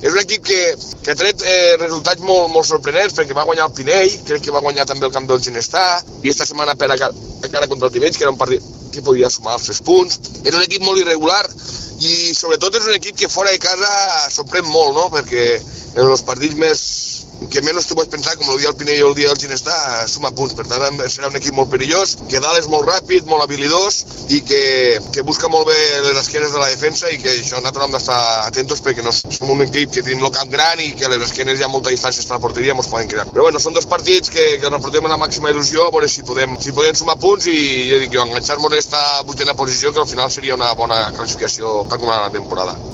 És un equip que ha tret resultats molt sorprenents, perquè va guanyar el Pinell, crec que va guanyar també el camp del Ginestà, i esta setmana per a cara contra el Tivenys, que era un partit que podia sumar els 3 punts. És un equip molt irregular i sobretot és un equip que fora de casa sorprèn molt, no? Perquè en els partits que menys tu pots pensar, com el dia del Pinell o el dia del Ginestà, suma punts. Per tant, serà un equip molt perillós, que dalt és molt ràpid, molt habilidós i que busca molt bé les esquenes de la defensa i que això nosaltres hem d'estar atentos perquè no som un equip que tenim el camp gran i que a les esquenes hi ha molta distància a la porteria i ens poden crear. Però bueno, són 2 partits que ens reportem amb la màxima il·lusió, a veure si podem sumar punts i jo dic, enganxar-nos en aquesta 8a posició, que al final seria una bona classificació per començar la temporada.